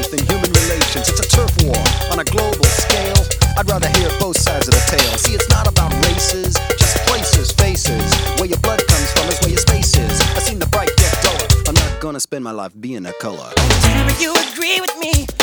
truth in human relations. It's a turf war on a global scale. I'd rather hear both sides of the tale. See, it's not about races, just places, faces. Where your blood comes from is where your space is. I've seen the bright get duller. I'm not gonna spend my life being a color. Tell me you agree with me